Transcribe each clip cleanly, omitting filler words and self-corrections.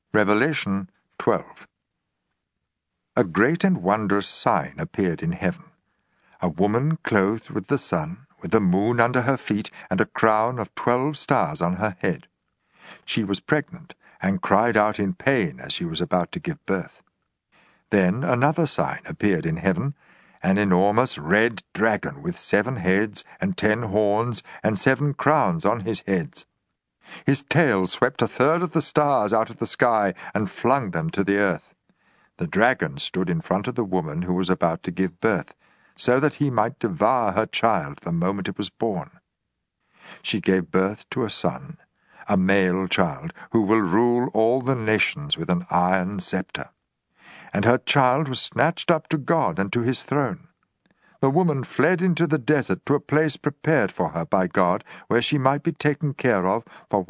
Revelation 12. A great and wondrous sign appeared in heaven. A woman clothed with the sun, with the moon under her feet, and a crown of 12 stars on her head. She was pregnant, and cried out in pain as she was about to give birth. Then another sign appeared in heaven, an enormous red dragon with 7 heads and 10 horns and 7 crowns on his heads. His tail swept 1/3 of the stars out of the sky and flung them to the earth. The dragon stood in front of the woman who was about to give birth, so that he might devour her child the moment it was born. She gave birth to a son, a male child, who will rule all the nations with an iron scepter. And her child was snatched up to God and to his throne. The woman fled into the desert to a place prepared for her by God, where she might be taken care of for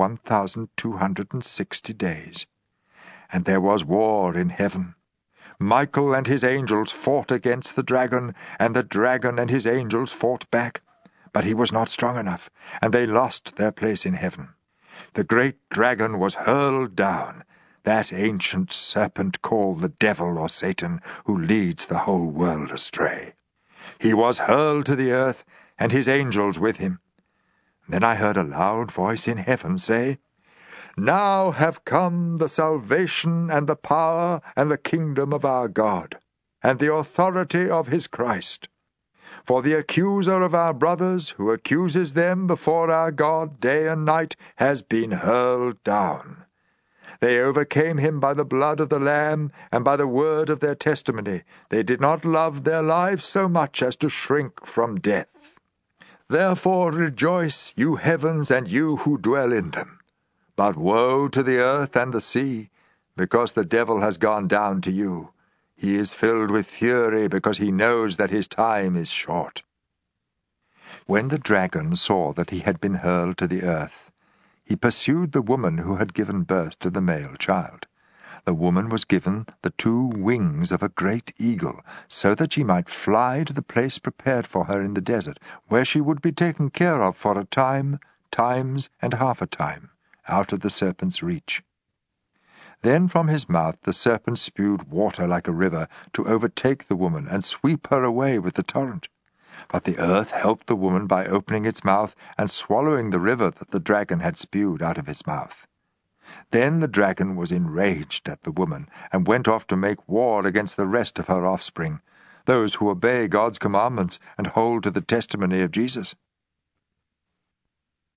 1,260 days. And there was war in heaven. Michael and his angels fought against the dragon, and the dragon and his angels fought back. But he was not strong enough, and they lost their place in heaven. The great dragon was hurled down, that ancient serpent called the devil or Satan, who leads the whole world astray. He was hurled to the earth, and his angels with him. Then I heard a loud voice in heaven say, "Now have come the salvation and the power and the kingdom of our God, and the authority of his Christ. For the accuser of our brothers, who accuses them before our God day and night, has been hurled down. They overcame him by the blood of the Lamb and by the word of their testimony. They did not love their lives so much as to shrink from death. Therefore rejoice, you heavens, and you who dwell in them. But woe to the earth and the sea, because the devil has gone down to you. He is filled with fury because he knows that his time is short." When the dragon saw that he had been hurled to the earth, he pursued the woman who had given birth to the male child. The woman was given the 2 wings of a great eagle, so that she might fly to the place prepared for her in the desert, where she would be taken care of for a time, times, and half a time, out of the serpent's reach. Then from his mouth the serpent spewed water like a river to overtake the woman and sweep her away with the torrent. But the earth helped the woman by opening its mouth and swallowing the river that the dragon had spewed out of its mouth. Then the dragon was enraged at the woman and went off to make war against the rest of her offspring, those who obey God's commandments and hold to the testimony of Jesus.